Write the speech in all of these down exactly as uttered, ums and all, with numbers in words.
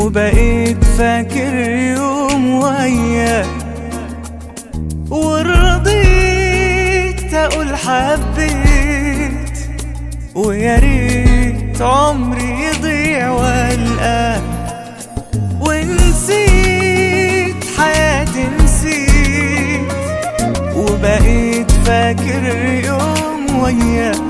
وبقيت فاكر يوم وياك، ورضيت اقول حبيت، ويا ريت عمري يضيع والقاك، ونسيت حياتي نسيت، وبقيت فاكر يوم وياك،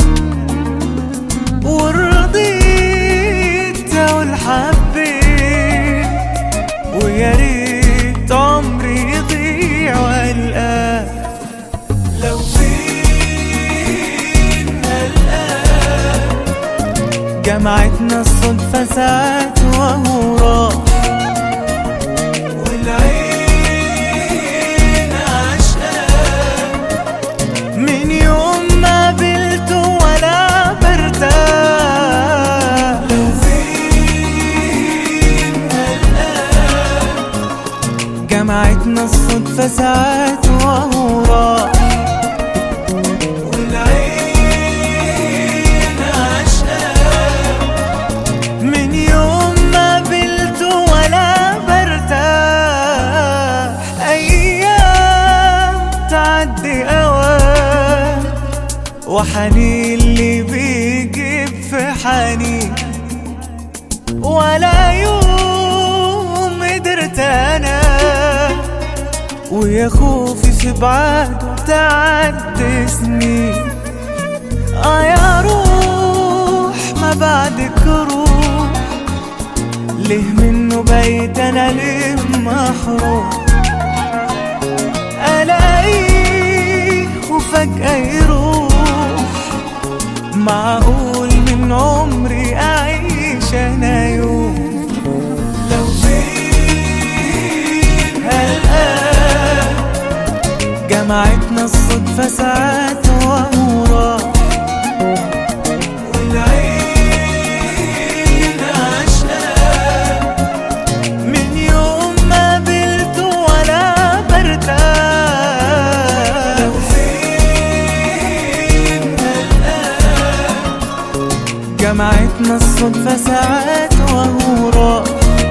ورضيت اقول حبيت، ويا ريت عمري يضيع والقاك. لو فين الآن جمعتنا الصدفة ساعات وهو راح، والعين عشقان من يوم ما قابلته ولا برتاح. لو فين الآن جمعتنا الصدفة ساعات وهو راح، والعين عشقان من يوم ما قابلته ولا برتاح. أيام تعدي أوان، وحنين اللي بيجيب في حنين، ولا يوم قدرت أنا ويا خوفي في بعده تعدي سنين. آه يا روح ما بعدك روح، ليه منه بقيت أنا ليه محروم؟ ألاقيه وفجأة يروح، معقول من عمري أعيش أنا يوم؟ لو فين الآن جمعتنا الصدفة ساعات وهو راح، والعين عشقان من يوم ما قابلته ولا برتاح. لو فين الآن جمعتنا الصدفة ساعات وهو راح،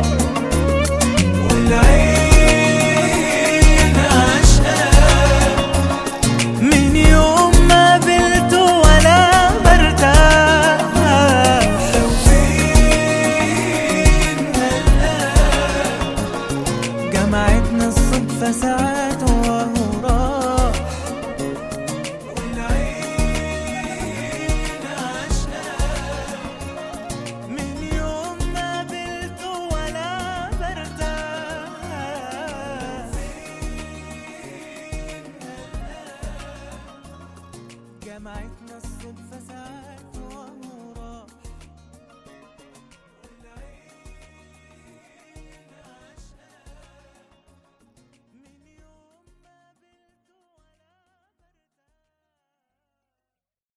والعين عشقان من يوم ما قابلته ولا برتاح. لو فين الآن جمعتنا الصدفة ساعات